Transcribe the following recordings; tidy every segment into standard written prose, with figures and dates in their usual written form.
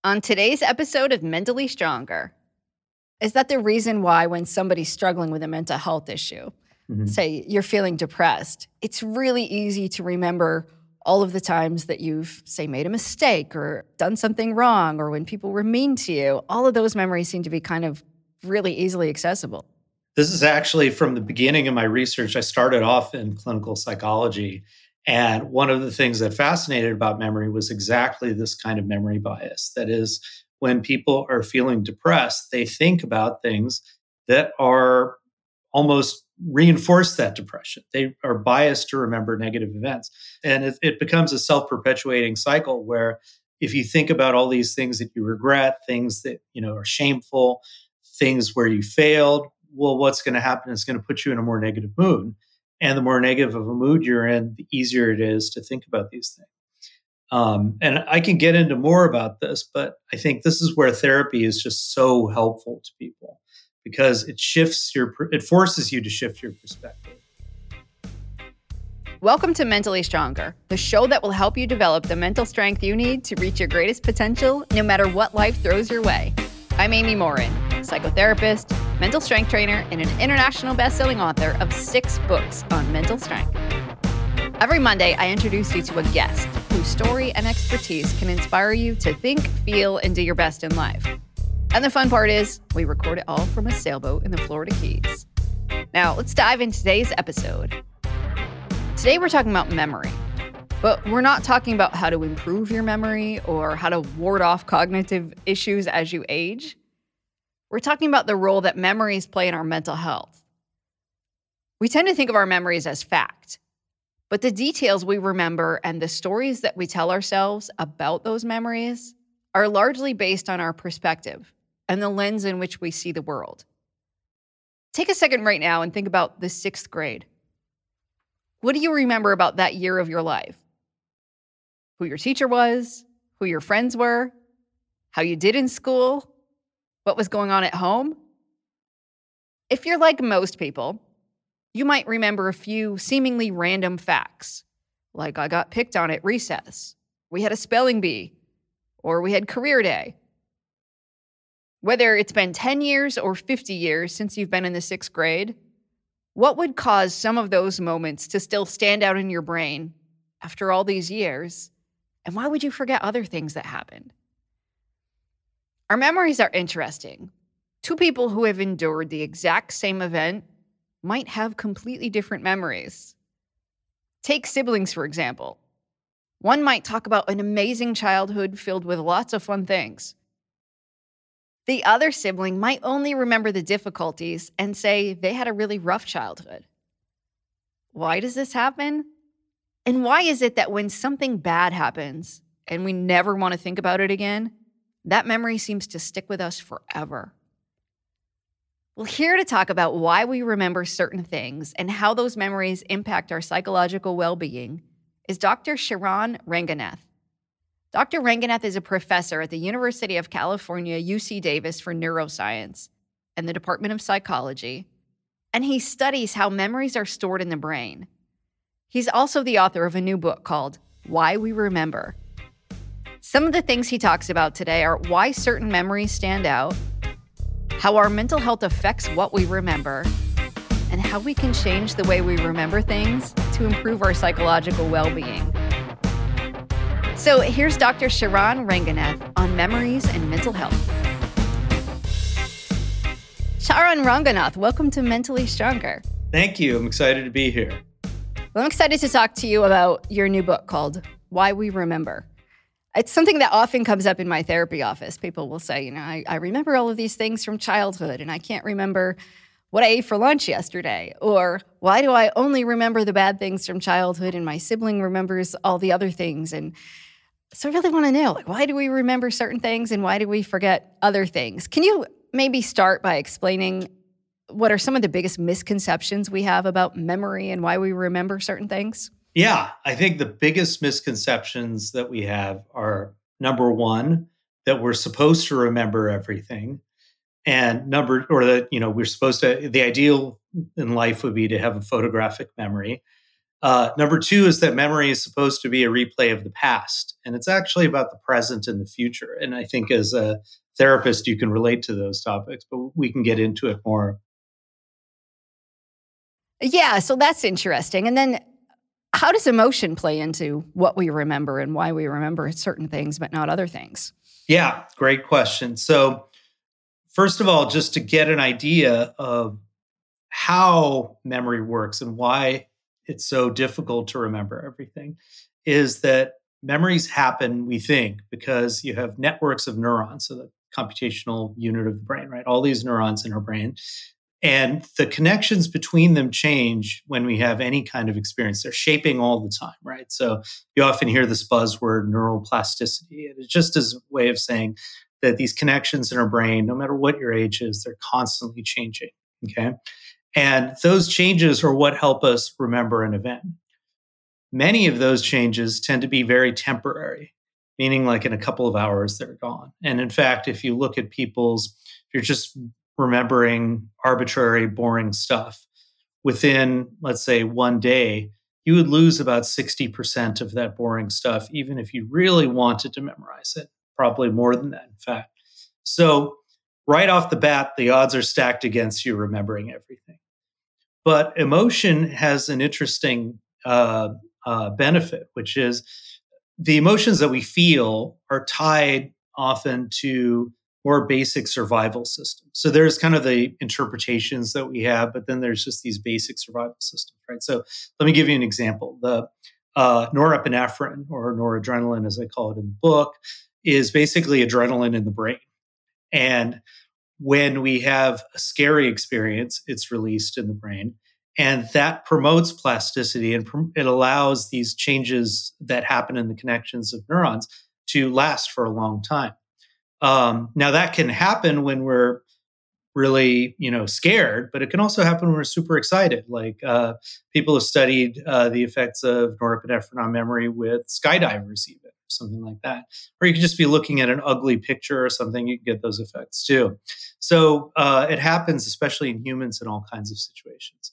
On today's episode of Mentally Stronger, is that the reason why when somebody's struggling with a mental health issue, say you're feeling depressed, it's really easy to remember all of the times that you've, say, made a mistake or done something wrong or when people were mean to you. All of those memories seem to be kind of really easily accessible. This is actually from the beginning of my research. I started off in clinical psychology. And one of the things that fascinated about memory was exactly this kind of memory bias. That is, when people are feeling depressed, they think about things that are almost reinforce that depression. They are biased to remember negative events. And it becomes a self-perpetuating cycle where if you think about all these things that you regret, things that are shameful, things where you failed, well, what's going to happen is going to put you in a more negative mood. And the more negative of a mood you're in, the easier it is to think about these things. And I can get into more about this, but I think this is where therapy is just so helpful to people because it forces you to shift your perspective. Welcome to Mentally Stronger, the show that will help you develop the mental strength you need to reach your greatest potential, no matter what life throws your way. I'm Amy Morin, psychotherapist, mental strength trainer, and an international best-selling author of 6 books on mental strength. Every Monday, I introduce you to a guest whose story and expertise can inspire you to think, feel, and do your best in life. And the fun part is, we record it all from a sailboat in the Florida Keys. Now, let's dive into today's episode. Today, we're talking about memory. But we're not talking about how to improve your memory or how to ward off cognitive issues as you age. We're talking about the role that memories play in our mental health. We tend to think of our memories as fact, but the details we remember and the stories that we tell ourselves about those memories are largely based on our perspective and the lens in which we see the world. Take a second right now and think about the 6th grade. What do you remember about that year of your life? Who your teacher was, who your friends were, how you did in school, what was going on at home? If you're like most people, you might remember a few seemingly random facts, like I got picked on at recess, we had a spelling bee, or we had career day. Whether it's been 10 years or 50 years since you've been in the 6th grade, what would cause some of those moments to still stand out in your brain after all these years? And why would you forget other things that happened? Our memories are interesting. 2 people who have endured the exact same event might have completely different memories. Take siblings, for example. One might talk about an amazing childhood filled with lots of fun things. The other sibling might only remember the difficulties and say they had a really rough childhood. Why does this happen? And why is it that when something bad happens and we never want to think about it again, that memory seems to stick with us forever? Well, here to talk about why we remember certain things and how those memories impact our psychological well-being is Dr. Sheran Ranganath. Dr. Ranganath is a professor at the University of California, UC Davis for neuroscience and the Department of Psychology, and he studies how memories are stored in the brain. He's also the author of a new book called Why We Remember. Some of the things he talks about today are why certain memories stand out, how our mental health affects what we remember, and how we can change the way we remember things to improve our psychological well-being. So here's Dr. Sheran Ranganath on memories and mental health. Sheran Ranganath, welcome to Mentally Stronger. Thank you. I'm excited to be here. Well, I'm excited to talk to you about your new book called Why We Remember. It's something that often comes up in my therapy office. People will say, I remember all of these things from childhood and I can't remember what I ate for lunch yesterday. Or why do I only remember the bad things from childhood and my sibling remembers all the other things? And so I really want to know, why do we remember certain things and why do we forget other things? Can you maybe start by explaining what are some of the biggest misconceptions we have about memory and why we remember certain things? Yeah, I think the biggest misconceptions that we have are, number one, that we're supposed to remember everything. And the ideal in life would be to have a photographic memory. Number two is that memory is supposed to be a replay of the past, and it's actually about the present and the future. And I think as a therapist, you can relate to those topics, but we can get into it more. Yeah, so that's interesting. And then how does emotion play into what we remember and why we remember certain things but not other things? Yeah, great question. So, first of all, just to get an idea of how memory works and why it's so difficult to remember everything, is that memories happen, we think, because you have networks of neurons, so the computational unit of the brain, right? All these neurons in our brain. And the connections between them change when we have any kind of experience. They're shaping all the time, right? So you often hear this buzzword, neuroplasticity. And it's just as a way of saying that these connections in our brain, no matter what your age is, they're constantly changing, okay? And those changes are what help us remember an event. Many of those changes tend to be very temporary, meaning like in a couple of hours, they're gone. And in fact, if you look at if you're just remembering arbitrary, boring stuff, within, let's say, one day, you would lose about 60% of that boring stuff, even if you really wanted to memorize it, probably more than that, in fact. So right off the bat, the odds are stacked against you remembering everything. But emotion has an interesting benefit, which is the emotions that we feel are tied often to more basic survival systems. So there's kind of the interpretations that we have, but then there's just these basic survival systems, right? So let me give you an example. The norepinephrine, or noradrenaline, as I call it in the book, is basically adrenaline in the brain. And when we have a scary experience, it's released in the brain. And that promotes plasticity, and it allows these changes that happen in the connections of neurons to last for a long time. Now that can happen when we're really, scared, but it can also happen when we're super excited. Like people have studied the effects of norepinephrine on memory with skydivers, even something like that. Or you could just be looking at an ugly picture or something; you can get those effects too. So it happens, especially in humans, in all kinds of situations.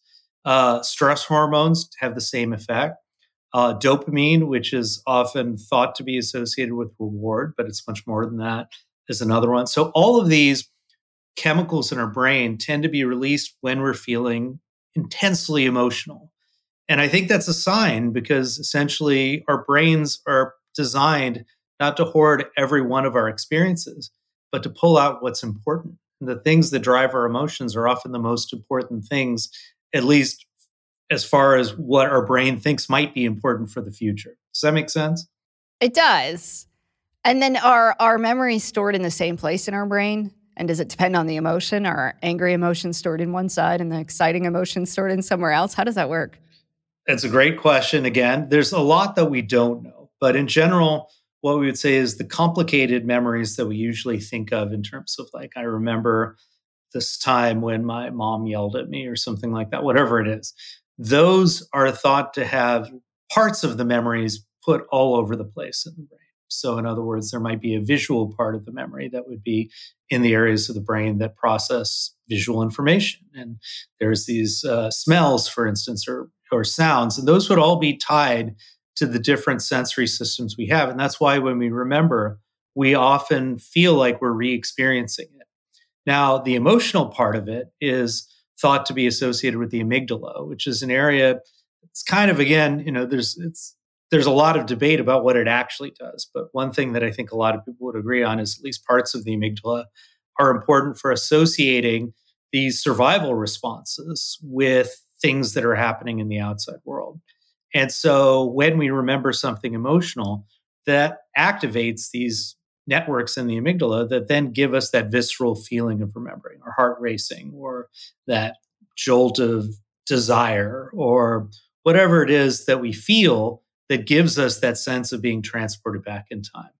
Stress hormones have the same effect. Dopamine, which is often thought to be associated with reward, but it's much more than that, is another one. So all of these chemicals in our brain tend to be released when we're feeling intensely emotional. And I think that's a sign, because essentially our brains are designed not to hoard every one of our experiences, but to pull out what's important. And the things that drive our emotions are often the most important things, at least as far as what our brain thinks might be important for the future. Does that make sense? It does. And then are our memories stored in the same place in our brain? And does it depend on the emotion? Are angry emotions stored in one side and the exciting emotions stored in somewhere else? How does that work? It's a great question. Again, there's a lot that we don't know. But in general, what we would say is the complicated memories that we usually think of in terms of, like, I remember this time when my mom yelled at me or something like that, whatever it is. Those are thought to have parts of the memories put all over the place in the brain. So in other words, there might be a visual part of the memory that would be in the areas of the brain that process visual information. And there's these smells, for instance, or sounds, and those would all be tied to the different sensory systems we have. And that's why when we remember, we often feel like we're re-experiencing it. Now, the emotional part of it is thought to be associated with the amygdala, which is an area, it's kind of, again, there's a lot of debate about what it actually does. But one thing that I think a lot of people would agree on is at least parts of the amygdala are important for associating these survival responses with things that are happening in the outside world. And so when we remember something emotional, that activates these networks in the amygdala that then give us that visceral feeling of remembering, or heart racing, or that jolt of desire, or whatever it is that we feel that gives us that sense of being transported back in time.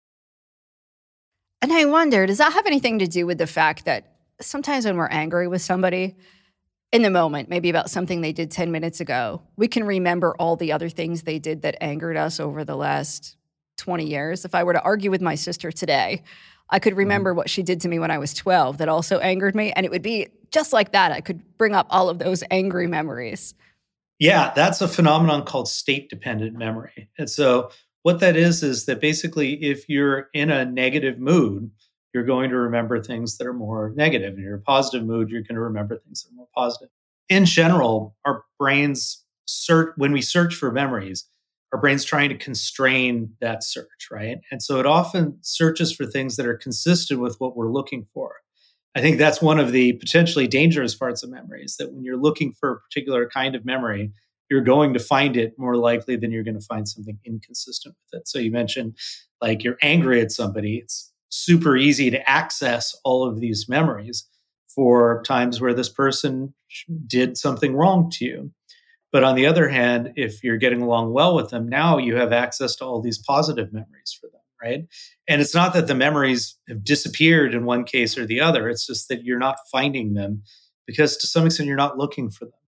And I wonder, does that have anything to do with the fact that sometimes when we're angry with somebody, in the moment, maybe about something they did 10 minutes ago, we can remember all the other things they did that angered us over the last 20 years. If I were to argue with my sister today, I could remember what she did to me when I was 12 that also angered me. And it would be just like that. I could bring up all of those angry memories. Yeah, that's a phenomenon called state dependent memory. And so what that is that basically if you're in a negative mood, you're going to remember things that are more negative. In your positive mood, you're going to remember things that are more positive. In general, our brains search when we search for memories, our brain's trying to constrain that search, right? And so it often searches for things that are consistent with what we're looking for. I think that's one of the potentially dangerous parts of memory is that when you're looking for a particular kind of memory, you're going to find it more likely than you're going to find something inconsistent with it. So you mentioned like you're angry at somebody. It's super easy to access all of these memories for times where this person did something wrong to you. But on the other hand, if you're getting along well with them, now you have access to all these positive memories for them, right? And it's not that the memories have disappeared in one case or the other. It's just that you're not finding them because to some extent you're not looking for them.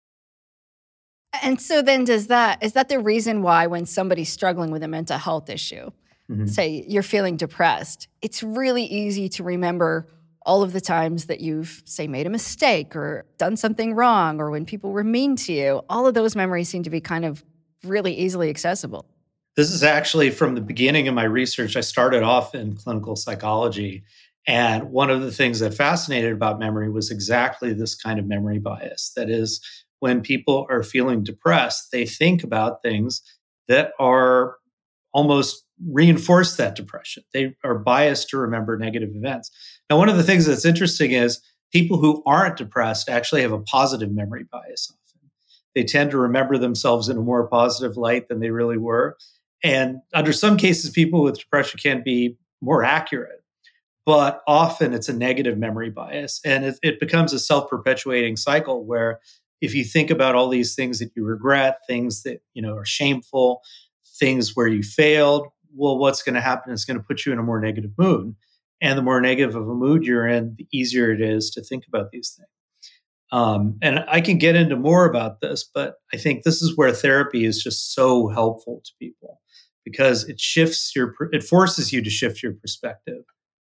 And so then is that the reason why when somebody's struggling with a mental health issue, say you're feeling depressed, it's really easy to remember all of the times that you've, say, made a mistake or done something wrong or when people were mean to you? All of those memories seem to be kind of really easily accessible. This is actually from the beginning of my research. I started off in clinical psychology. And one of the things that fascinated about memory was exactly this kind of memory bias. That is, when people are feeling depressed, they think about things that are almost reinforce that depression. They are biased to remember negative events. Now, one of the things that's interesting is people who aren't depressed actually have a positive memory bias often. They tend to remember themselves in a more positive light than they really were. And under some cases, people with depression can be more accurate, but often it's a negative memory bias. And it becomes a self-perpetuating cycle where if you think about all these things that you regret, things that are shameful, things where you failed, well, what's going to happen is going to put you in a more negative mood. And the more negative of a mood you're in, the easier it is to think about these things. And I can get into more about this, but I think this is where therapy is just so helpful to people because it forces you to shift your perspective.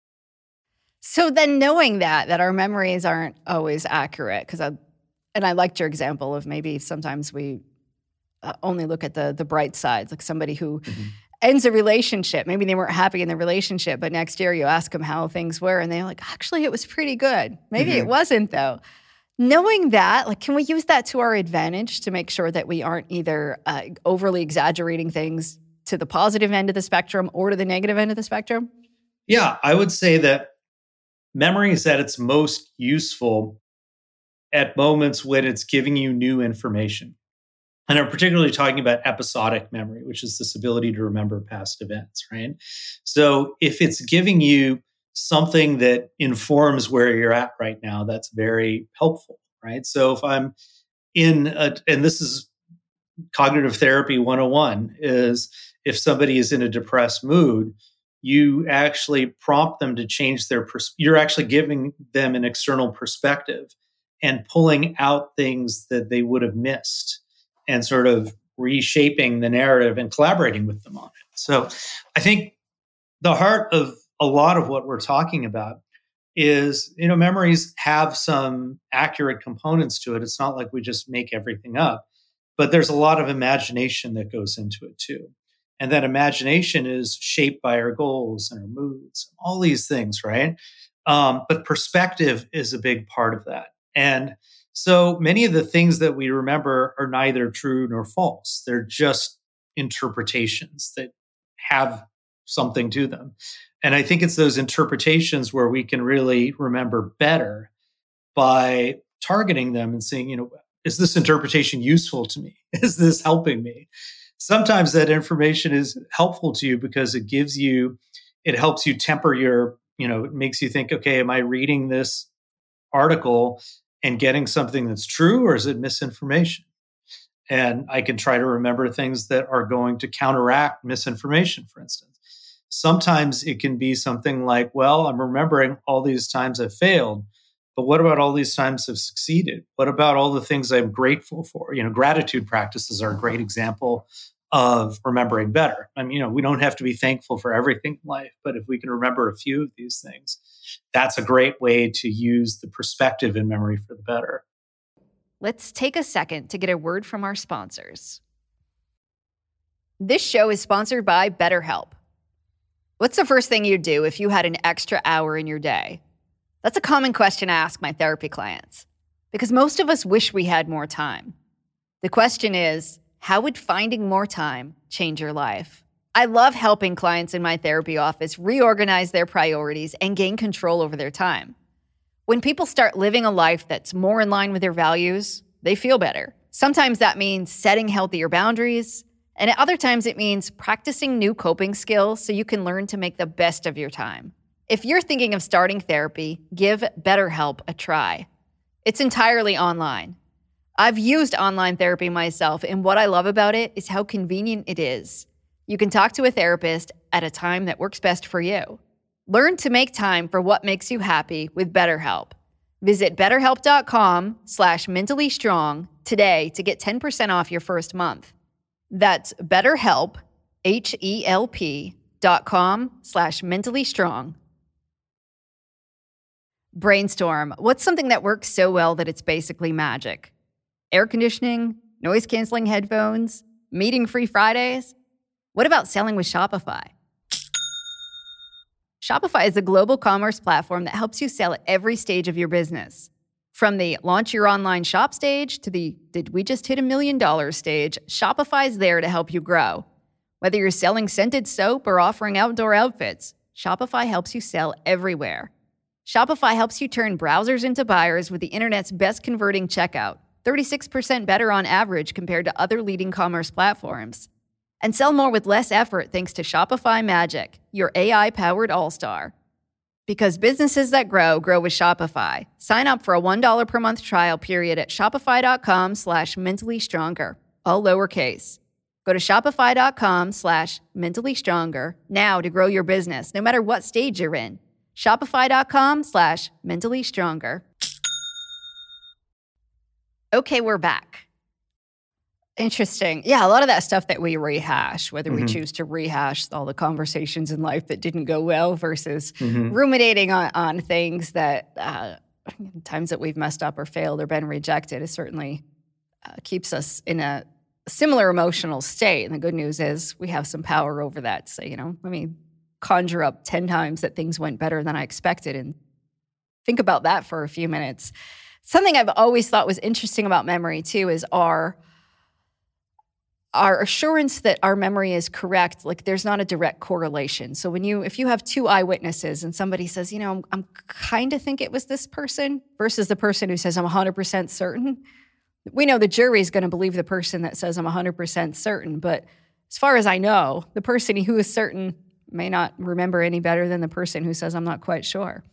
So then knowing that our memories aren't always accurate, and I liked your example of maybe sometimes we only look at the bright sides, like somebody who ends a relationship. Maybe they weren't happy in the relationship, but next year you ask them how things were, and they're like, actually, it was pretty good. Maybe it wasn't, though. Knowing that, like, can we use that to our advantage to make sure that we aren't either overly exaggerating things to the positive end of the spectrum or to the negative end of the spectrum? Yeah, I would say that memory is at its most useful at moments when it's giving you new information. And I'm particularly talking about episodic memory, which is this ability to remember past events, right? So if it's giving you something that informs where you're at right now, that's very helpful, right? So if I'm and this is cognitive therapy 101, is if somebody is in a depressed mood, you actually prompt them to change you're actually giving them an external perspective and pulling out things that they would have missed and sort of reshaping the narrative and collaborating with them on it. So I think the heart of a lot of what we're talking about is, memories have some accurate components to it. It's not like we just make everything up, but there's a lot of imagination that goes into it too. And that imagination is shaped by our goals and our moods, all these things, right? But perspective is a big part of that. And so many of the things that we remember are neither true nor false. They're just interpretations that have something to them. And I think it's those interpretations where we can really remember better by targeting them and saying, is this interpretation useful to me? Is this helping me? Sometimes that information is helpful to you because it helps you temper it makes you think, okay, am I reading this article and getting something that's true, or is it misinformation? And I can try to remember things that are going to counteract misinformation, for instance. Sometimes it can be something like, well, I'm remembering all these times I've failed, but what about all these times I've succeeded? What about all the things I'm grateful for? Gratitude practices are a great example of remembering better. We don't have to be thankful for everything in life, but if we can remember a few of these things, that's a great way to use the perspective in memory for the better. let's take a second to get a word from our sponsors. This show is sponsored by BetterHelp. What's the first thing you'd do if you had an extra hour in your day? That's a common question I ask my therapy clients, because most of us wish we had more time. The question is, how would finding more time change your life? I love helping clients in my therapy office reorganize their priorities and gain control over their time. When people start living a life that's more in line with their values, they feel better. Sometimes that means setting healthier boundaries, and at other times it means practicing new coping skills so you can learn to make the best of your time. If you're thinking of starting therapy, give BetterHelp a try. It's entirely online. I've used online therapy myself, and what I love about it is how convenient it is. You can talk to a therapist at a time that works best for you. Learn to make time for what makes you happy with BetterHelp. Visit betterhelp.com/mentallystrong today to get 10% off your first month. That's BetterHelp, HELP.com/mentallystrong. Brainstorm. What's something that works so well that it's basically magic? Air conditioning, noise-canceling headphones, meeting-free Fridays? What about selling with Shopify? Shopify is a global commerce platform that helps you sell at every stage of your business. From the launch your online shop stage to the did we just hit $1 million stage, Shopify's there to help you grow. Whether you're selling scented soap or offering outdoor outfits, Shopify helps you sell everywhere. Shopify helps you turn browsers into buyers with the internet's best converting checkout, 36% better on average compared to other leading commerce platforms. And sell more with less effort thanks to Shopify Magic, your AI-powered all-star. Because businesses that grow, grow with Shopify. Sign up for a $1 per month trial period at shopify.com/mentallyStronger, all lowercase. Go to shopify.com/mentallyStronger now to grow your business, no matter what stage you're in. Shopify.com/mentallyStronger. Okay, we're back. Interesting. Yeah, a lot of that stuff that we rehash, whether we choose to rehash all the conversations in life that didn't go well versus ruminating on things that times that we've messed up or failed or been rejected, it certainly keeps us in a similar emotional state. And the good news is we have some power over that to say, let me conjure up 10 times that things went better than I expected and think about that for a few minutes. Something I've always thought was interesting about memory too is our assurance that our memory is correct. Like there's not a direct correlation. So if you have two eyewitnesses and somebody says, I'm kind of think it was this person versus the person who says I'm 100% certain, we know the jury is going to believe the person that says I'm 100% certain. But as far as I know, the person who is certain may not remember any better than the person who says I'm not quite sure.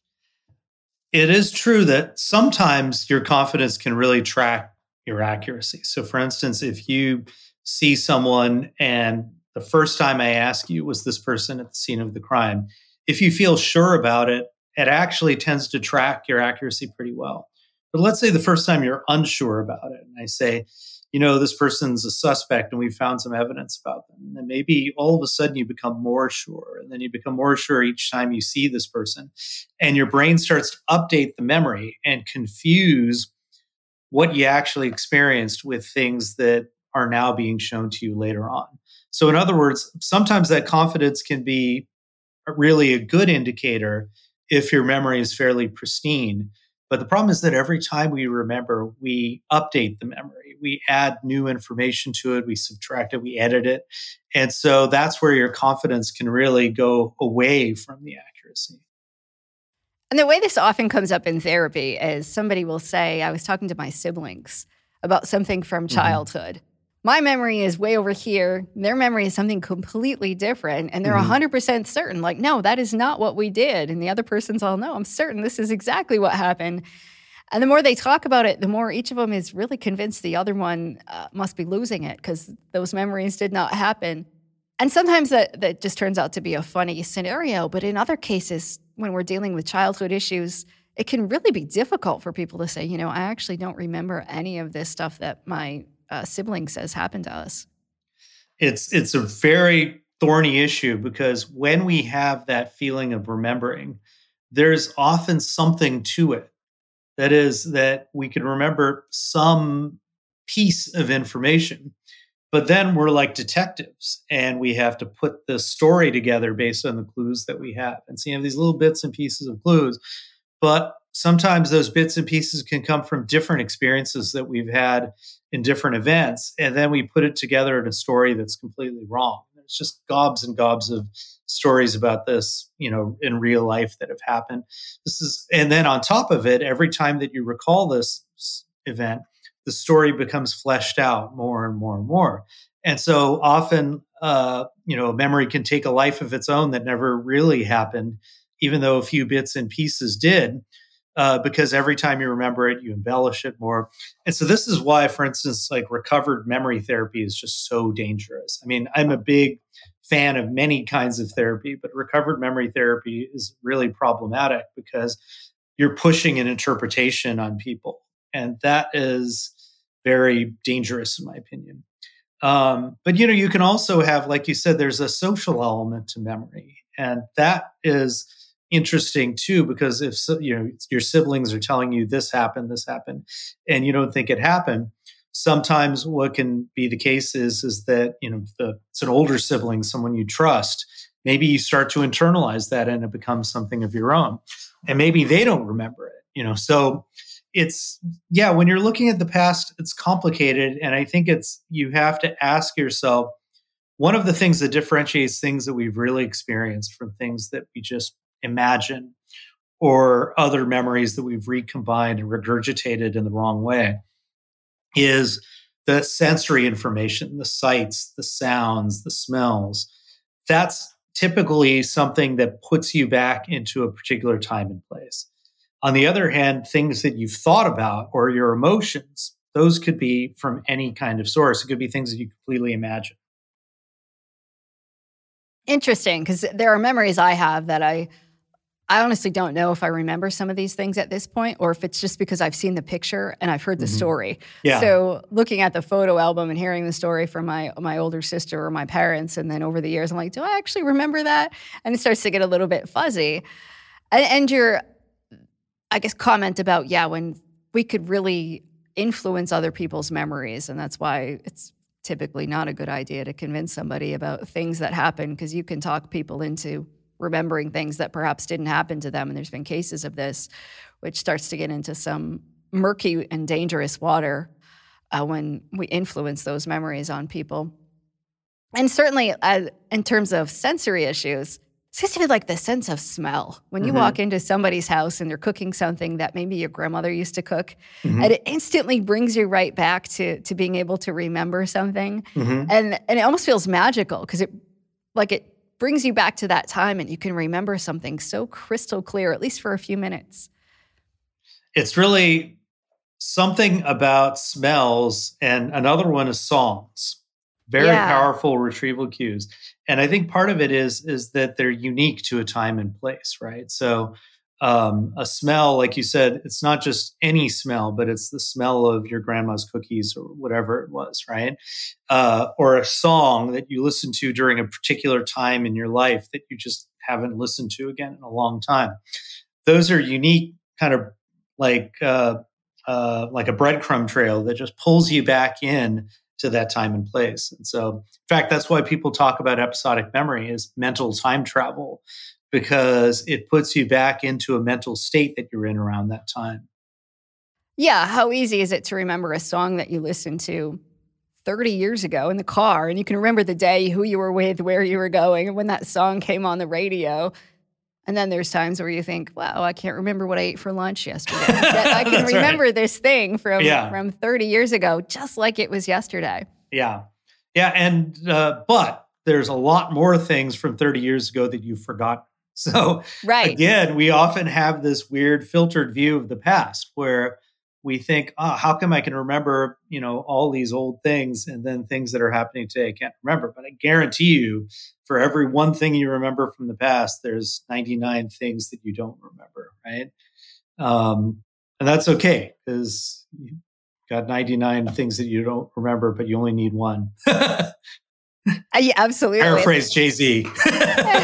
It is true that sometimes your confidence can really track your accuracy. So for instance, if you see someone and the first time I ask you, was this person at the scene of the crime? If you feel sure about it, it actually tends to track your accuracy pretty well. But let's say the first time you're unsure about it, and I say, this person's a suspect and we found some evidence about them. And then maybe all of a sudden you become more sure. And then you become more sure each time you see this person. And your brain starts to update the memory and confuse what you actually experienced with things that are now being shown to you later on. So in other words, sometimes that confidence can be really a good indicator if your memory is fairly pristine. But the problem is that every time we remember, we update the memory. We add new information to it, we subtract it, we edit it. And so that's where your confidence can really go away from the accuracy. And the way this often comes up in therapy is somebody will say, I was talking to my siblings about something from childhood. My memory is way over here. Their memory is something completely different. And they're 100% certain, like, no, that is not what we did. And the other person's all, no, I'm certain this is exactly what happened. And the more they talk about it, the more each of them is really convinced the other one must be losing it because those memories did not happen. And sometimes that just turns out to be a funny scenario. But in other cases, when we're dealing with childhood issues, it can really be difficult for people to say, I actually don't remember any of this stuff that my sibling says happened to us. It's a very thorny issue because when we have that feeling of remembering, there's often something to it. That is, that we can remember some piece of information, but then we're like detectives and we have to put the story together based on the clues that we have. And so you have these little bits and pieces of clues, but sometimes those bits and pieces can come from different experiences that we've had in different events. And then we put it together in a story that's completely wrong. It's just gobs and gobs of stories about this, in real life that have happened. And then on top of it, every time that you recall this event, the story becomes fleshed out more and more and more. And so often, a memory can take a life of its own that never really happened, even though a few bits and pieces did, because every time you remember it, you embellish it more. And so this is why, for instance, like recovered memory therapy is just so dangerous. I mean, I'm a big fan of many kinds of therapy, but recovered memory therapy is really problematic because you're pushing an interpretation on people. And that is very dangerous, in my opinion. But, you can also have, like you said, there's a social element to memory. And that is interesting too, because if your siblings are telling you this happened, and you don't think it happened, sometimes what can be the case is that it's an older sibling, someone you trust. Maybe you start to internalize that, and it becomes something of your own, and maybe they don't remember it. So it's when you're looking at the past, it's complicated, and I think you have to ask yourself. One of the things that differentiates things that we've really experienced from things that we just imagine or other memories that we've recombined and regurgitated in the wrong way is the sensory information, the sights, the sounds, the smells. That's typically something that puts you back into a particular time and place. On the other hand, things that you've thought about or your emotions, those could be from any kind of source. It could be things that you completely imagine. Interesting, because there are memories I have that I honestly don't know if I remember some of these things at this point, or if it's just because I've seen the picture and I've heard the story. Yeah. So looking at the photo album and hearing the story from my older sister or my parents, and then over the years, I'm like, do I actually remember that? And it starts to get a little bit fuzzy. And your, I guess, comment about, when we could really influence other people's memories, and that's why it's typically not a good idea to convince somebody about things that happen, because you can talk people into remembering things that perhaps didn't happen to them. And there's been cases of this, which starts to get into some murky and dangerous water when we influence those memories on people. And certainly in terms of sensory issues, it seems to be like the sense of smell. When you walk into somebody's house and they're cooking something that maybe your grandmother used to cook, and it instantly brings you right back to being able to remember something. And it almost feels magical, because it brings you back to that time, and you can remember something so crystal clear, at least for a few minutes. It's really something about smells, and another one is songs. Very powerful retrieval cues. And I think part of it is that they're unique to a time and place, right? So a smell, like you said, it's not just any smell, but it's the smell of your grandma's cookies or whatever it was, right? Or a song that you listen to during a particular time in your life that you just haven't listened to again in a long time. Those are unique, kind of like a breadcrumb trail that just pulls you back in to that time and place. And so, in fact, that's why people talk about episodic memory as mental time travel, because it puts you back into a mental state that you're in around that time. Yeah, how easy is it to remember a song that you listened to 30 years ago in the car, and you can remember the day, who you were with, where you were going, and when that song came on the radio. And then there's times where you think, wow, I can't remember what I ate for lunch yesterday. Yet I can remember this thing from 30 years ago, just like it was yesterday. Yeah. Yeah. And, but there's a lot more things from 30 years ago that you've forgotten. So again, we often have this weird filtered view of the past where we think, how come I can remember, all these old things, and then things that are happening today I can't remember. But I guarantee you, for every one thing you remember from the past, there's 99 things that you don't remember, right? And that's okay, because you've got 99 things that you don't remember, but you only need one. Yeah, absolutely. Paraphrase Jay-Z.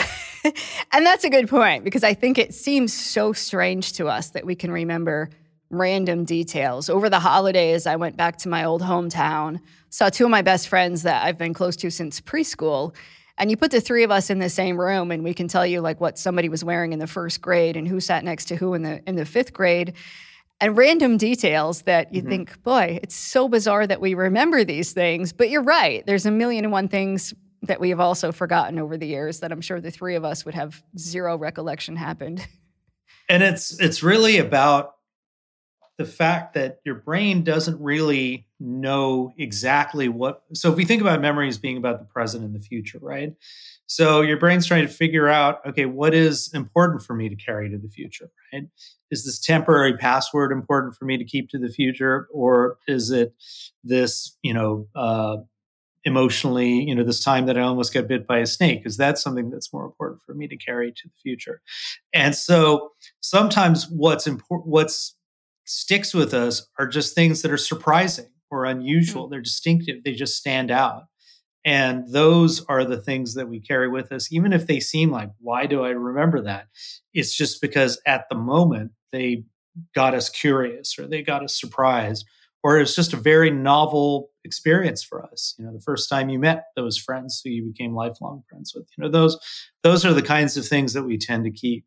And that's a good point, because I think it seems so strange to us that we can remember random details. Over the holidays, I went back to my old hometown, saw two of my best friends that I've been close to since preschool. And you put the three of us in the same room and we can tell you like what somebody was wearing in the first grade and who sat next to who in the fifth grade. And random details that you think, boy, it's so bizarre that we remember these things. But you're right. There's a million and one things that we have also forgotten over the years that I'm sure the three of us would have zero recollection happened. And it's really about the fact that your brain doesn't really know exactly what. So if we think about memories being about the present and the future, right? So your brain's trying to figure out, okay, what is important for me to carry to the future, right? Is this temporary password important for me to keep to the future? Or is it this, emotionally, this time that I almost got bit by a snake? Is that something that's more important for me to carry to the future? And so sometimes what sticks with us are just things that are surprising or unusual. They're distinctive. They just stand out. And those are the things that we carry with us, even if they seem like, why do I remember that? It's just because at the moment they got us curious or they got us surprised, or it's just a very novel experience for us. The first time you met those friends who you became lifelong friends with, those are the kinds of things that we tend to keep.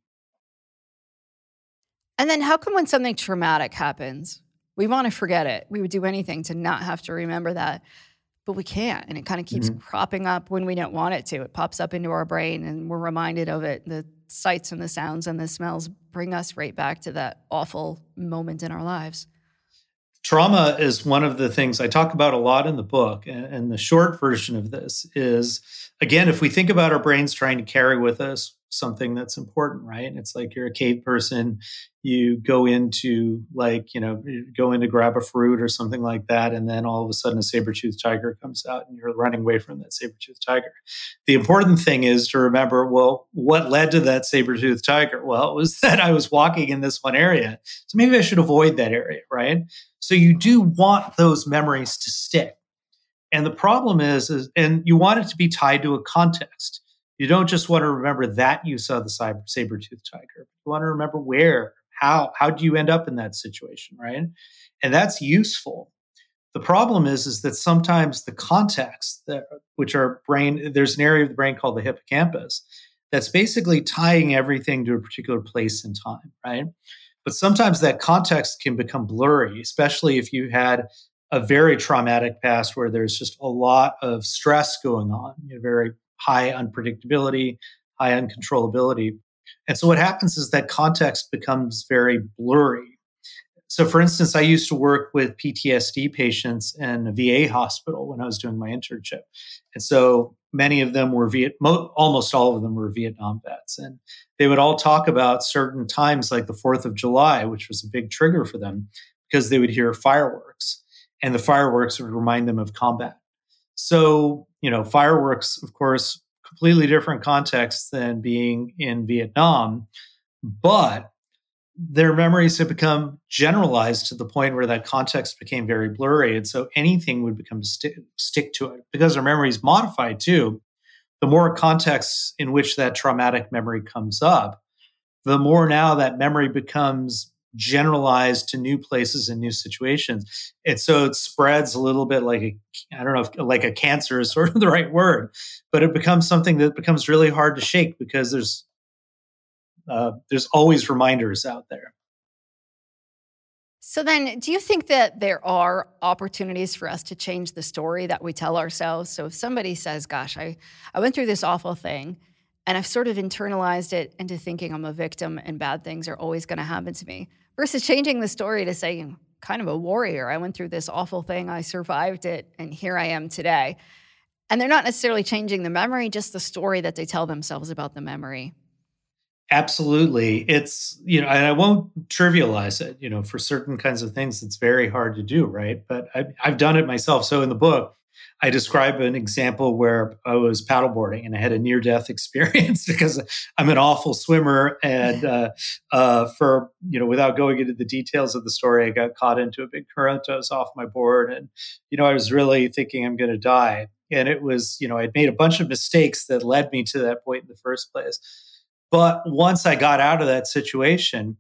And then how come when something traumatic happens, we want to forget it? We would do anything to not have to remember that, but we can't. And it kind of keeps cropping up when we don't want it to. It pops up into our brain and we're reminded of it. The sights and the sounds and the smells bring us right back to that awful moment in our lives. Trauma is one of the things I talk about a lot in the book. And the short version of this is, again, if we think about our brains trying to carry with us something that's important, right? It's like you're a cave person, you go in to grab a fruit or something like that, and then all of a sudden a saber-toothed tiger comes out and you're running away from that saber-toothed tiger. The important thing is to remember, well, what led to that saber-toothed tiger? Well, it was that I was walking in this one area. So maybe I should avoid that area, right? So you do want those memories to stick. And the problem is and you want it to be tied to a context. You don't just want to remember that you saw the saber-toothed tiger. You want to remember where, how do you end up in that situation, right? And that's useful. The problem is that sometimes the context, which our brain, there's an area of the brain called the hippocampus that's basically tying everything to a particular place and time, right? But sometimes that context can become blurry, especially if you had a very traumatic past where there's just a lot of stress going on, very high unpredictability, high uncontrollability. And so what happens is that context becomes very blurry. So for instance, I used to work with PTSD patients in a VA hospital when I was doing my internship. And so many of them were almost all of them were Vietnam vets. And they would all talk about certain times like the 4th of July, which was a big trigger for them because they would hear fireworks. And the fireworks would remind them of combat. So, fireworks, of course, completely different context than being in Vietnam, but their memories have become generalized to the point where that context became very blurry. And so anything would become stick to it because our memory is modified too. The more contexts in which that traumatic memory comes up, the more now that memory becomes generalized to new places and new situations. And so it spreads a little bit like a cancer is sort of the right word, but it becomes something that becomes really hard to shake because there's always reminders out there. So then, do you think that there are opportunities for us to change the story that we tell ourselves? So if somebody says, gosh, I went through this awful thing, and I've sort of internalized it into thinking I'm a victim and bad things are always going to happen to me, versus changing the story to say, I'm kind of a warrior. I went through this awful thing. I survived it. And here I am today. And they're not necessarily changing the memory, just the story that they tell themselves about the memory. Absolutely. It's, and I won't trivialize it, for certain kinds of things, it's very hard to do, right? But I've done it myself. So in the book, I describe an example where I was paddleboarding and I had a near-death experience because I'm an awful swimmer. And without going into the details of the story, I got caught into a big current. I was off my board and, I was really thinking I'm going to die. And it was, I'd made a bunch of mistakes that led me to that point in the first place. But once I got out of that situation,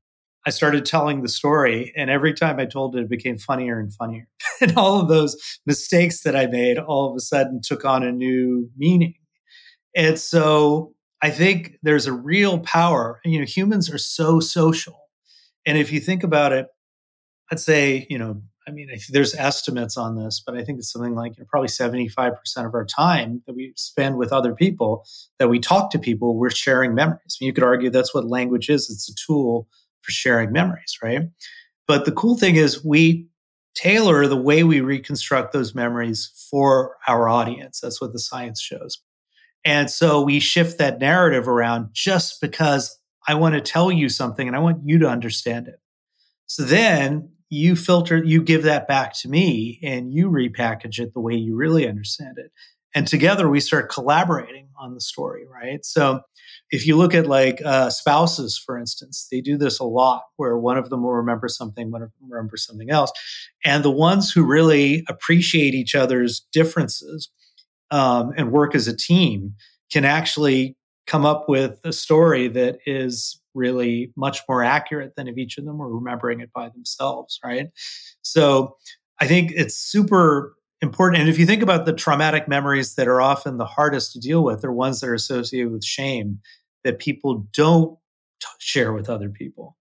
I started telling the story. And every time I told it, it became funnier and funnier. And all of those mistakes that I made all of a sudden took on a new meaning. And so I think there's a real power. Humans are so social. And if you think about it, I'd say, there's estimates on this, but I think it's something like probably 75% of our time that we spend with other people, that we talk to people, we're sharing memories. You could argue that's what language is. It's a tool for sharing memories, right? But the cool thing is we tailor the way we reconstruct those memories for our audience. That's what the science shows. And so we shift that narrative around just because I want to tell you something and I want you to understand it. So then you give that back to me and you repackage it the way you really understand it. And together we start collaborating on the story, right? So if you look at like spouses, for instance, they do this a lot where one of them will remember something, one of them will remember something else. And the ones who really appreciate each other's differences and work as a team can actually come up with a story that is really much more accurate than if each of them were remembering it by themselves, right? So I think it's super important. And if you think about the traumatic memories that are often the hardest to deal with, they're ones that are associated with shame that people don't share with other people.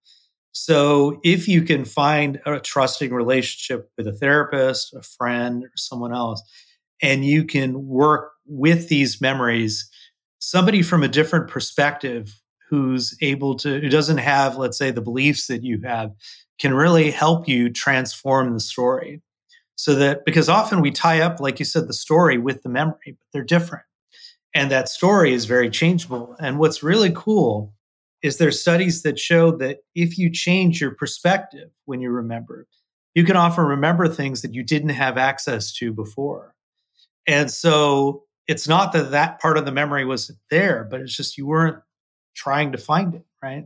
So if you can find a trusting relationship with a therapist, a friend, or someone else, and you can work with these memories, somebody from a different perspective who doesn't have, let's say, the beliefs that you have, can really help you transform the story. So that, because often we tie up, like you said, the story with the memory, but they're different. And that story is very changeable. And what's really cool is there's studies that show that if you change your perspective when you remember, you can often remember things that you didn't have access to before. And so it's not that part of the memory wasn't there, but it's just you weren't trying to find it, right?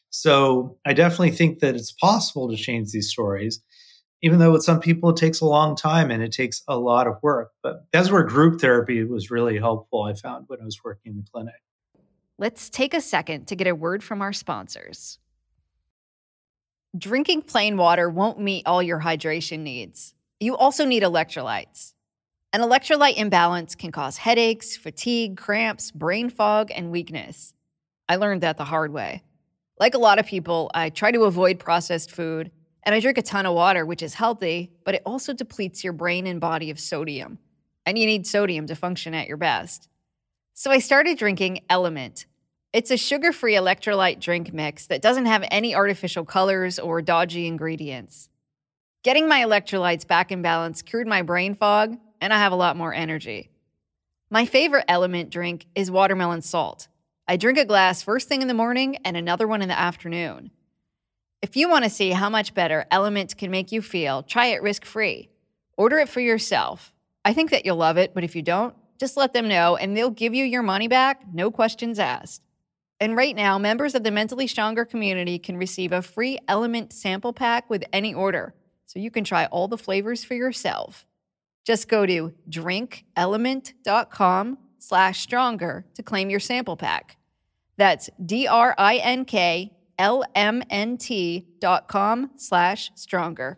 So I definitely think that it's possible to change these stories, even though with some people it takes a long time and it takes a lot of work. But that's where group therapy was really helpful, I found, when I was working in the clinic. Let's take a second to get a word from our sponsors. Drinking plain water won't meet all your hydration needs. You also need electrolytes. An electrolyte imbalance can cause headaches, fatigue, cramps, brain fog, and weakness. I learned that the hard way. Like a lot of people, I try to avoid processed food, and I drink a ton of water, which is healthy, but it also depletes your brain and body of sodium. And you need sodium to function at your best. So I started drinking Element. It's a sugar-free electrolyte drink mix that doesn't have any artificial colors or dodgy ingredients. Getting my electrolytes back in balance cured my brain fog, and I have a lot more energy. My favorite Element drink is watermelon salt. I drink a glass first thing in the morning and another one in the afternoon. If you want to see how much better Element can make you feel, try it risk-free. Order it for yourself. I think that you'll love it, but if you don't, just let them know and they'll give you your money back, no questions asked. And right now, members of the Mentally Stronger community can receive a free Element sample pack with any order, so you can try all the flavors for yourself. Just go to drinkelement.com/stronger to claim your sample pack. That's DRINKLMNT.com/stronger.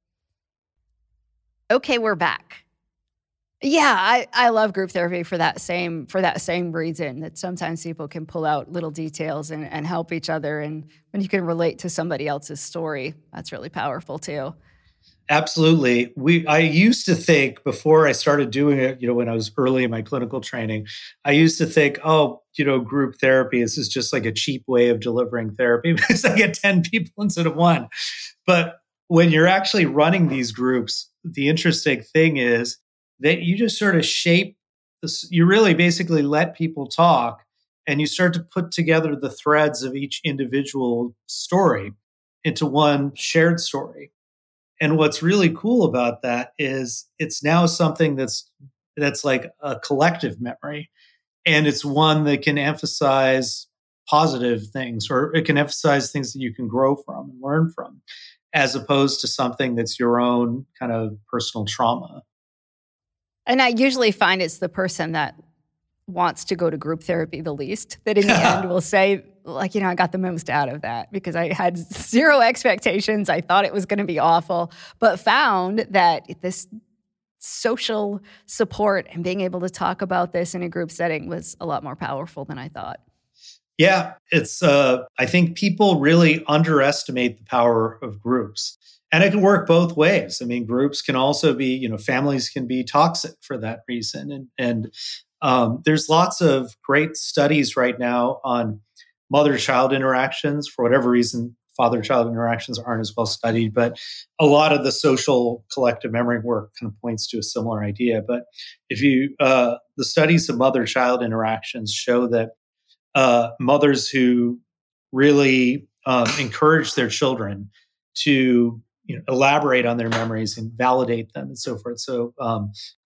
Okay, we're back. Yeah, I love group therapy for that same reason, that sometimes people can pull out little details and help each other. And when you can relate to somebody else's story, that's really powerful too. Absolutely. I used to think, before I started doing it, when I was early in my clinical training, I used to think, group therapy, this is just like a cheap way of delivering therapy because I get 10 people instead of one. But when you're actually running these groups, the interesting thing is that you just sort of shape this. You really basically let people talk and you start to put together the threads of each individual story into one shared story. And what's really cool about that is it's now something that's like a collective memory. And it's one that can emphasize positive things, or it can emphasize things that you can grow from and learn from, as opposed to something that's your own kind of personal trauma. And I usually find it's the person that wants to go to group therapy the least that in the end will say, like, I got the most out of that because I had zero expectations. I thought it was going to be awful, but found that this social support and being able to talk about this in a group setting was a lot more powerful than I thought. Yeah, I think people really underestimate the power of groups. And it can work both ways. I mean, groups can also be, families can be toxic for that reason. And there's lots of great studies right now on mother-child interactions. For whatever reason, father-child interactions aren't as well studied, but a lot of the social collective memory work kind of points to a similar idea. But the studies of mother-child interactions show that mothers who really encourage their children to elaborate on their memories and validate them and so forth. So, a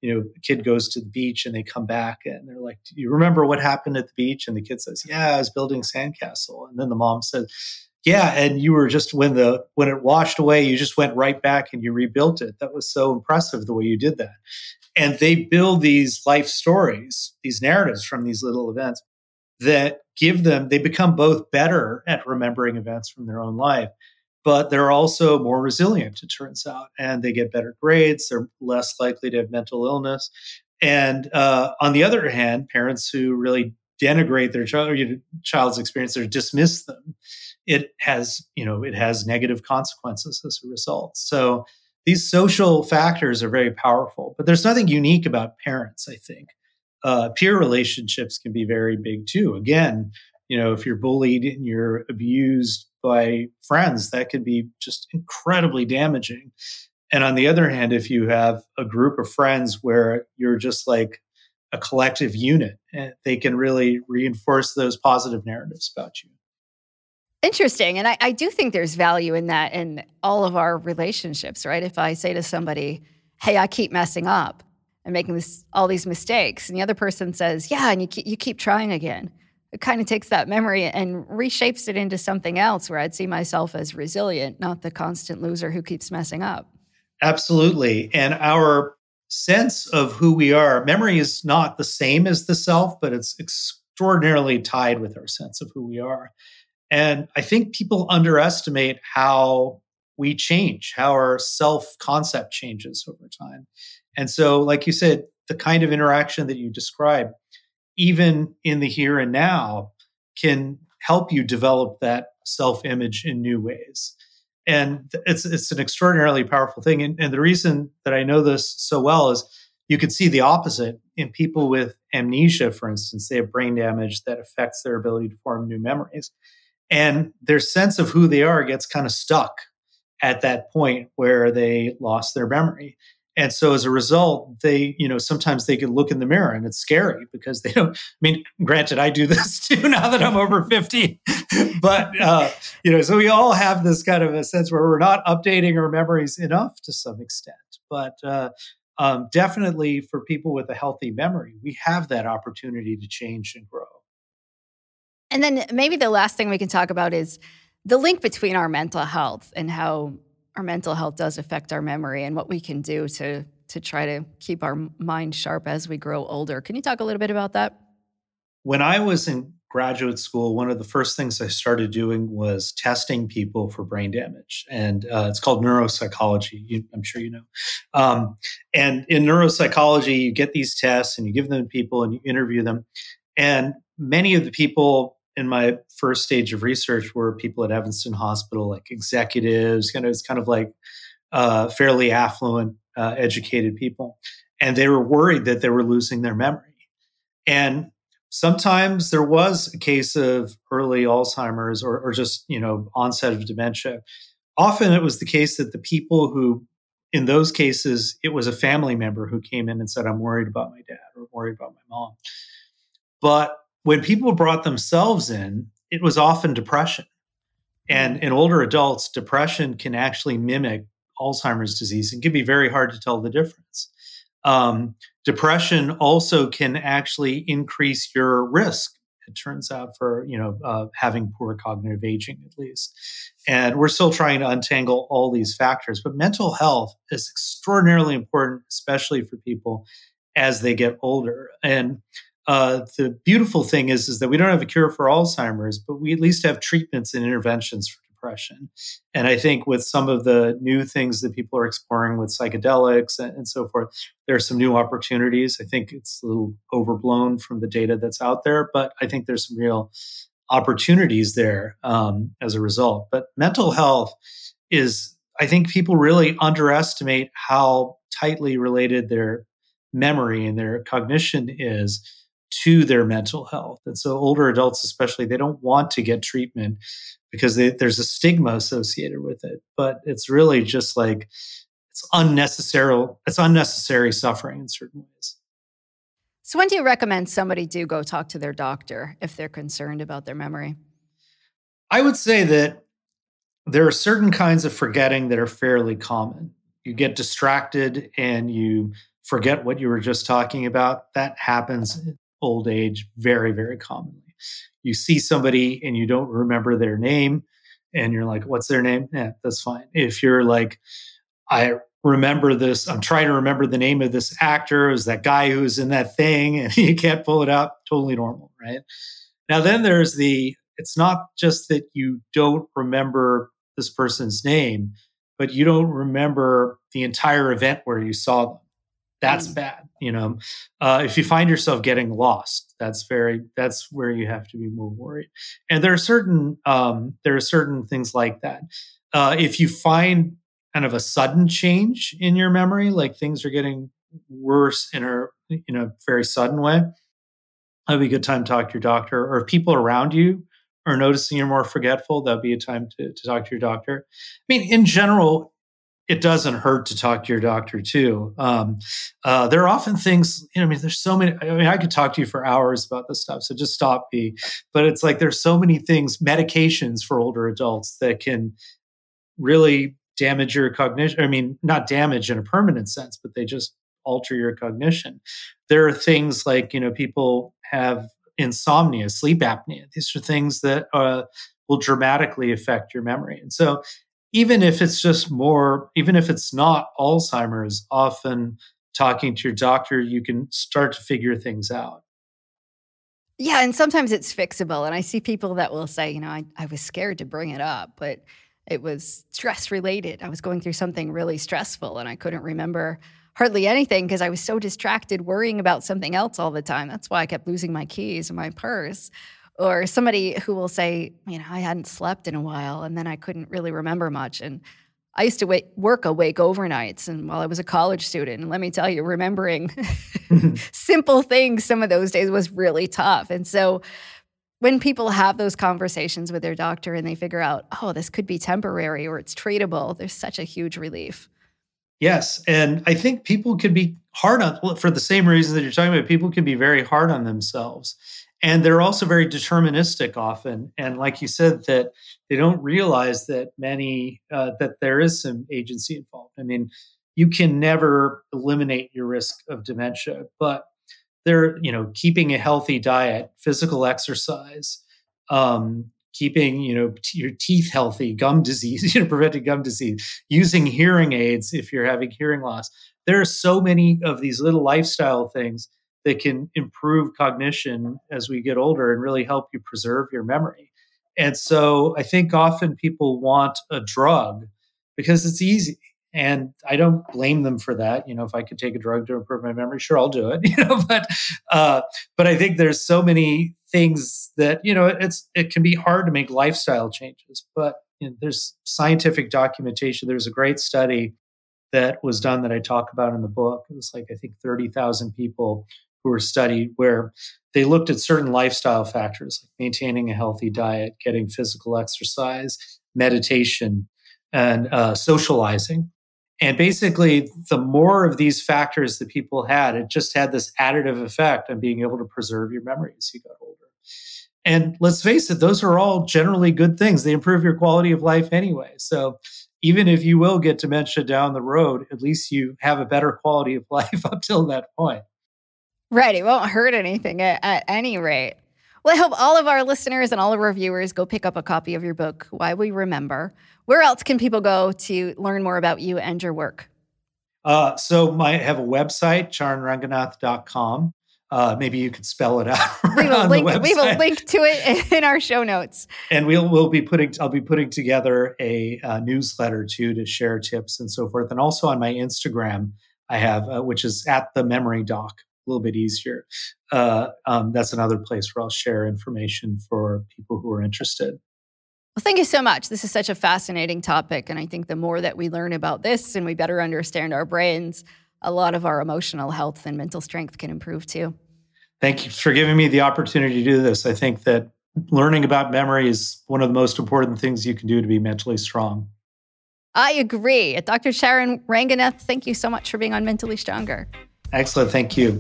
kid goes to the beach and they come back and they're like, "Do you remember what happened at the beach?" And the kid says, "Yeah, I was building a sandcastle." And then the mom says, "Yeah, and you were just when it washed away, you just went right back and you rebuilt it. That was so impressive the way you did that." And they build these life stories, these narratives from these little events that they become both better at remembering events from their own life, but they're also more resilient, it turns out, and they get better grades. They're less likely to have mental illness. And on the other hand, parents who really denigrate their child's experience or dismiss them, it has negative consequences as a result. So these social factors are very powerful, but there's nothing unique about parents, I think. Peer relationships can be very big too. Again, if you're bullied and you're abused by friends, that could be just incredibly damaging. And on the other hand, if you have a group of friends where you're just like a collective unit, they can really reinforce those positive narratives about you. Interesting. And I do think there's value in that in all of our relationships, right? If I say to somebody, "Hey, I keep messing up and making all these mistakes," and the other person says, "Yeah, and you keep trying again," it kind of takes that memory and reshapes it into something else where I'd see myself as resilient, not the constant loser who keeps messing up. Absolutely. And our sense of who we are, memory is not the same as the self, but it's extraordinarily tied with our sense of who we are. And I think people underestimate how we change, how our self-concept changes over time. And so, like you said, the kind of interaction that you describe, even in the here and now, can help you develop that self-image in new ways. And it's an extraordinarily powerful thing. And the reason that I know this so well is you can see the opposite in people with amnesia, for instance. They have brain damage that affects their ability to form new memories. And their sense of who they are gets kind of stuck at that point where they lost their memory. And so as a result, sometimes they can look in the mirror and it's scary because they don't, granted, I do this too now that I'm over 50, but, so we all have this kind of a sense where we're not updating our memories enough to some extent, but definitely for people with a healthy memory, we have that opportunity to change and grow. And then maybe the last thing we can talk about is the link between our mental health and how our mental health does affect our memory and what we can do to try to keep our mind sharp as we grow older. Can you talk a little bit about that? When I was in graduate school, one of the first things I started doing was testing people for brain damage. And it's called neuropsychology. I'm sure you know. And in neuropsychology, you get these tests and you give them to people and you interview them. And many of the people in my first stage of research were people at Evanston Hospital, like executives, it's kind of like fairly affluent, educated people. And they were worried that they were losing their memory. And sometimes there was a case of early Alzheimer's or just, onset of dementia. Often it was the case that the people who, in those cases, it was a family member who came in and said, "I'm worried about my dad," or "worried about my mom." But when people brought themselves in, it was often depression. And in older adults, depression can actually mimic Alzheimer's disease and can be very hard to tell the difference. Depression also can actually increase your risk, it turns out, for having poor cognitive aging, at least. And we're still trying to untangle all these factors. But mental health is extraordinarily important, especially for people as they get older. And the beautiful thing is that we don't have a cure for Alzheimer's, but we at least have treatments and interventions for depression. And I think with some of the new things that people are exploring with psychedelics and so forth, there are some new opportunities. I think it's a little overblown from the data that's out there, but I think there's some real opportunities there as a result. But mental health is, I think people really underestimate how tightly related their memory and their cognition is to their mental health. And so older adults, especially, they don't want to get treatment because there's a stigma associated with it. But it's really just like, it's unnecessary suffering in certain ways. So when do you recommend somebody do go talk to their doctor if they're concerned about their memory? I would say that there are certain kinds of forgetting that are fairly common. You get distracted and you forget what you were just talking about. That happens in old age very, very commonly. You see somebody and you don't remember their name and you're like, what's their name? Yeah, that's fine. If you're like, I remember this, I'm trying to remember the name of this actor, it was that guy who's in that thing, and you can't pull it up, totally normal, right? Now then there's it's not just that you don't remember this person's name, but you don't remember the entire event where you saw them. That's bad. If you find yourself getting lost, that's where you have to be more worried. And there are certain things like that. If you find kind of a sudden change in your memory, like things are getting worse in a very sudden way, that'd be a good time to talk to your doctor. Or if people around you are noticing you're more forgetful, that'd be a time to talk to your doctor. I mean, in general, it doesn't hurt to talk to your doctor too. There are often things, there's so many, I could talk to you for hours about this stuff, so just stop me. But it's like, there's so many things, medications for older adults that can really damage your cognition. I mean, not damage in a permanent sense, but they just alter your cognition. There are things like, people have insomnia, sleep apnea. These are things that will dramatically affect your memory. And so even if it's not Alzheimer's, often talking to your doctor, you can start to figure things out. Yeah, and sometimes it's fixable. And I see people that will say, I was scared to bring it up, but it was stress related. I was going through something really stressful and I couldn't remember hardly anything because I was so distracted worrying about something else all the time. That's why I kept losing my keys and my purse. Or somebody who will say, I hadn't slept in a while and then I couldn't really remember much. And I used to work awake overnights and while I was a college student. And let me tell you, remembering simple things some of those days was really tough. And so when people have those conversations with their doctor and they figure out, oh, this could be temporary or it's treatable, there's such a huge relief. Yes. And I think people can be for the same reason that you're talking about, people can be very hard on themselves. And they're also very deterministic often. And like you said, that they don't realize that that there is some agency involved. I mean, you can never eliminate your risk of dementia, but keeping a healthy diet, physical exercise, keeping, your teeth healthy, gum disease, preventing gum disease, using hearing aids if you're having hearing loss. There are so many of these little lifestyle things that can improve cognition as we get older and really help you preserve your memory. And so I think often people want a drug because it's easy. And I don't blame them for that. If I could take a drug to improve my memory, sure, I'll do it. But I think there's so many things that, it can be hard to make lifestyle changes. But there's scientific documentation. There's a great study that was done that I talk about in the book. It was like, I think 30,000 people who were studied where they looked at certain lifestyle factors like maintaining a healthy diet, getting physical exercise, meditation, and socializing. And basically, the more of these factors that people had, it just had this additive effect on being able to preserve your memory as you got older. And let's face it, those are all generally good things. They improve your quality of life anyway. So even if you will get dementia down the road, at least you have a better quality of life up till that point. Right. It won't hurt anything at any rate. Well, I hope all of our listeners and all of our viewers go pick up a copy of your book, Why We Remember. Where else can people go to learn more about you and your work? So I have a website, charnranganath.com. Maybe you could spell it out We will on link. the website. We will link to it in our show notes. And I'll be putting together a newsletter too to share tips and so forth. And also on my Instagram, I have which is @TheMemoryDoc. A little bit easier. That's another place where I'll share information for people who are interested. Well, thank you so much. This is such a fascinating topic. And I think the more that we learn about this and we better understand our brains, a lot of our emotional health and mental strength can improve too. Thank you for giving me the opportunity to do this. I think that learning about memory is one of the most important things you can do to be mentally strong. I agree. Dr. Sharon Ranganeth, thank you so much for being on Mentally Stronger. Excellent. Thank you.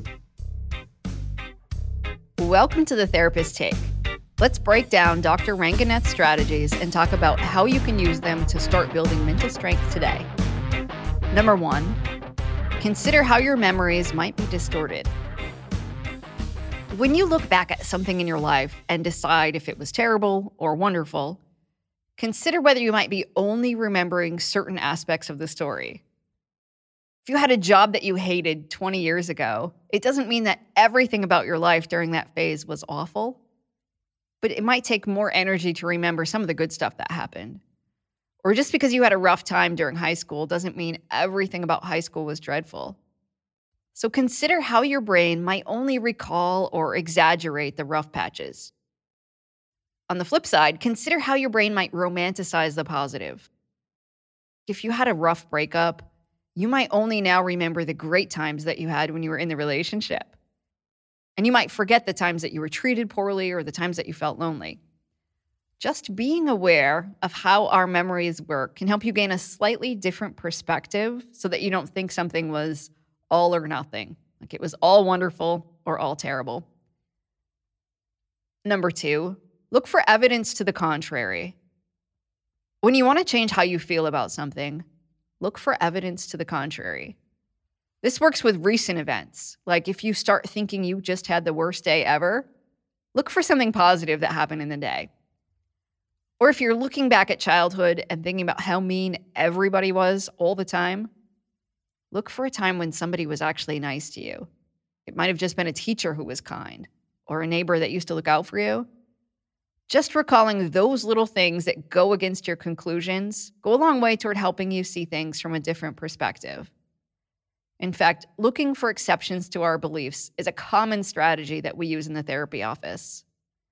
Welcome to The Therapist Take. Let's break down Dr. Ranganeth's strategies and talk about how you can use them to start building mental strength today. Number 1, consider how your memories might be distorted. When you look back at something in your life and decide if it was terrible or wonderful, consider whether you might be only remembering certain aspects of the story. If you had a job that you hated 20 years ago, it doesn't mean that everything about your life during that phase was awful, but it might take more energy to remember some of the good stuff that happened. Or just because you had a rough time during high school doesn't mean everything about high school was dreadful. So consider how your brain might only recall or exaggerate the rough patches. On the flip side, consider how your brain might romanticize the positive. If you had a rough breakup, you might only now remember the great times that you had when you were in the relationship. And you might forget the times that you were treated poorly or the times that you felt lonely. Just being aware of how our memories work can help you gain a slightly different perspective so that you don't think something was all or nothing, like it was all wonderful or all terrible. Number 2, look for evidence to the contrary. When you want to change how you feel about something, look for evidence to the contrary. This works with recent events. Like if you start thinking you just had the worst day ever, look for something positive that happened in the day. Or if you're looking back at childhood and thinking about how mean everybody was all the time, look for a time when somebody was actually nice to you. It might have just been a teacher who was kind, or a neighbor that used to look out for you. Just recalling those little things that go against your conclusions go a long way toward helping you see things from a different perspective. In fact, looking for exceptions to our beliefs is a common strategy that we use in the therapy office.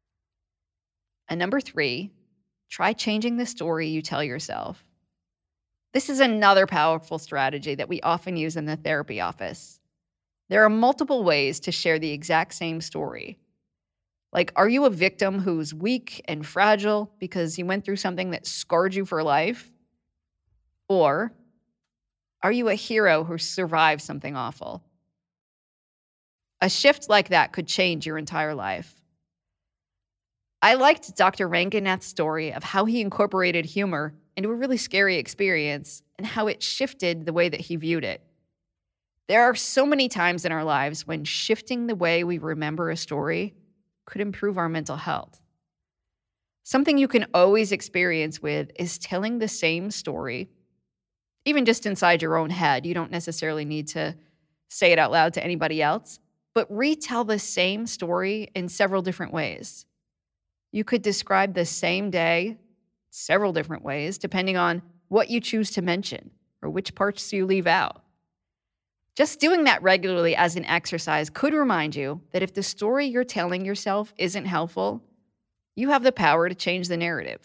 And number 3, try changing the story you tell yourself. This is another powerful strategy that we often use in the therapy office. There are multiple ways to share the exact same story. Like, are you a victim who's weak and fragile because you went through something that scarred you for life? Or are you a hero who survived something awful? A shift like that could change your entire life. I liked Dr. Ranganeth's story of how he incorporated humor into a really scary experience and how it shifted the way that he viewed it. There are so many times in our lives when shifting the way we remember a story could improve our mental health. Something you can always experience with is telling the same story, even just inside your own head. You don't necessarily need to say it out loud to anybody else, but retell the same story in several different ways. You could describe the same day several different ways, depending on what you choose to mention or which parts you leave out. Just doing that regularly as an exercise could remind you that if the story you're telling yourself isn't helpful, you have the power to change the narrative.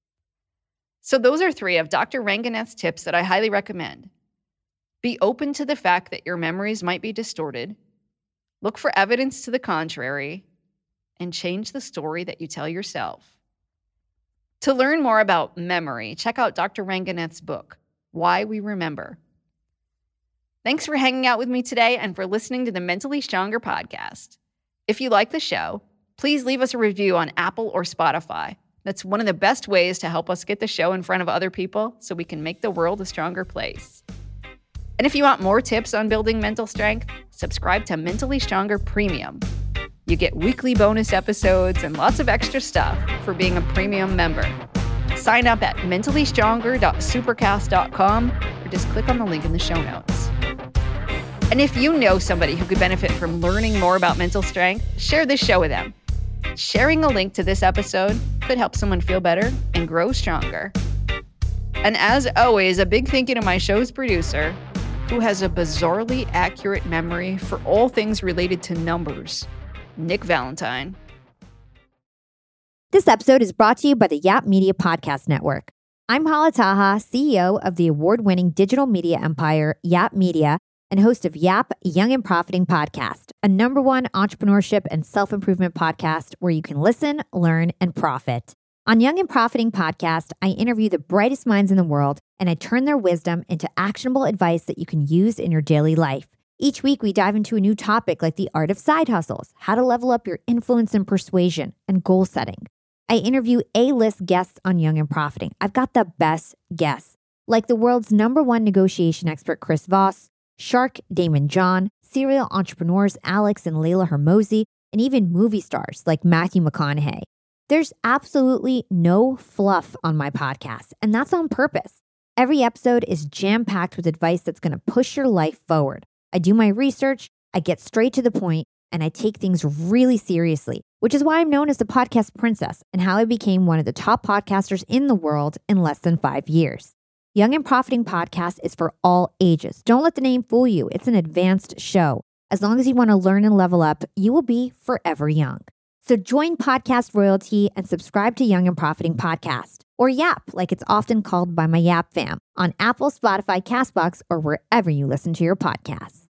So those are 3 of Dr. Ranganeth's tips that I highly recommend. Be open to the fact that your memories might be distorted, look for evidence to the contrary, and change the story that you tell yourself. To learn more about memory, check out Dr. Ranganeth's book, Why We Remember. Thanks for hanging out with me today and for listening to the Mentally Stronger podcast. If you like the show, please leave us a review on Apple or Spotify. That's one of the best ways to help us get the show in front of other people so we can make the world a stronger place. And if you want more tips on building mental strength, subscribe to Mentally Stronger Premium. You get weekly bonus episodes and lots of extra stuff for being a premium member. Sign up at mentallyStronger.supercast.com or just click on the link in the show notes. And if you know somebody who could benefit from learning more about mental strength, share this show with them. Sharing a link to this episode could help someone feel better and grow stronger. And as always, a big thank you to my show's producer, who has a bizarrely accurate memory for all things related to numbers, Nick Valentine. This episode is brought to you by the Yap Media Podcast Network. I'm Hala Taha, CEO of the award-winning digital media empire, Yap Media, and host of Yap Young and Profiting Podcast, a #1 entrepreneurship and self-improvement podcast where you can listen, learn, and profit. On Young and Profiting Podcast, I interview the brightest minds in the world, and I turn their wisdom into actionable advice that you can use in your daily life. Each week, we dive into a new topic like the art of side hustles, how to level up your influence and persuasion, and goal setting. I interview A-list guests on Young and Profiting. I've got the best guests, like the world's #1 negotiation expert, Chris Voss, Shark Damon John, serial entrepreneurs Alex and Layla Hermosi, and even movie stars like Matthew McConaughey. There's absolutely no fluff on my podcast, and that's on purpose. Every episode is jam-packed with advice that's going to push your life forward. I do my research, I get straight to the point, and I take things really seriously, which is why I'm known as the podcast princess and how I became one of the top podcasters in the world in less than 5 years. Young and Profiting Podcast is for all ages. Don't let the name fool you. It's an advanced show. As long as you want to learn and level up, you will be forever young. So join podcast royalty and subscribe to Young and Profiting Podcast, or Yap, like it's often called by my Yap fam, on Apple, Spotify, CastBox, or wherever you listen to your podcasts.